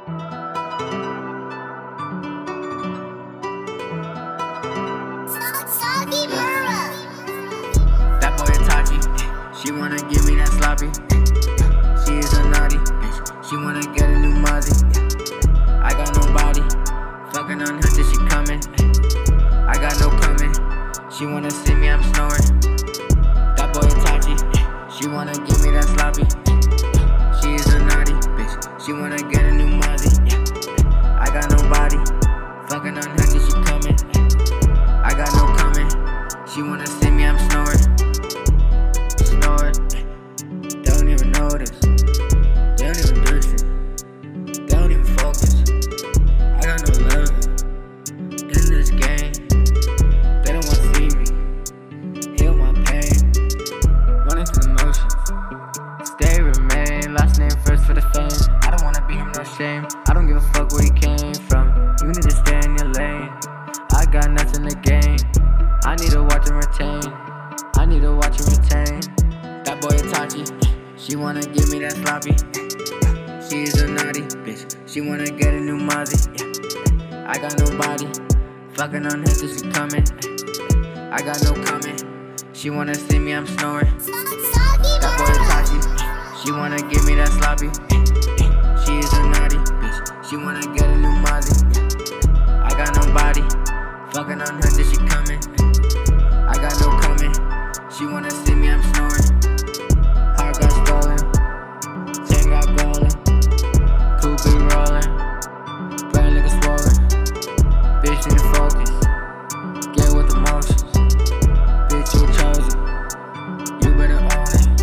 That boy Itachi, she wanna give me that sloppy. She is a naughty bitch, she wanna get a new Mozzie. I got no body, fucking on her till she coming. I got no coming, she wanna see me, I'm snoring. That boy Itachi, she wanna give me that sloppy. She is a naughty bitch, she wanna get a new Mozzie. I got no body, fucking on her till she coming. I got no coming, she wanna see me, I'm snoring. Snoring, don't even notice, they don't even do shit, they don't even focus. I got no love in this game, they don't wanna see me heal my pain. Running through the motions, stay remain, last name first for the fame. I don't wanna be him, no shame, I don't give a fuck where he came from. You need to stay in your lane, I got nothing to gain. I need to watch and retain, I need to watch and retain. That boy Itachi, she wanna give me that sloppy. She is a naughty bitch, she wanna get a new Mozzie. I got no body, fucking on her till she coming. I got no coming, she wanna see me, I'm snoring. That boy Itachi, she wanna give me that sloppy. She is a naughty bitch, she wanna get a new Mozzie. I got no body, fucking on her till she coming. I got no coming, she wanna see me, I'm snoring. Heart got stolen, chain got golden, coupe be rolling, brain nigga swollen. Bitch need to focus, get with the motions. Bitch you chosen, you better own it.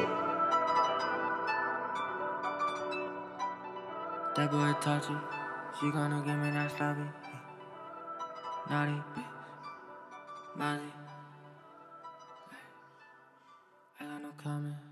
That boy Itachi, she gonna give me that sloppy. Naughty bitch, Mozzie. I got no comment.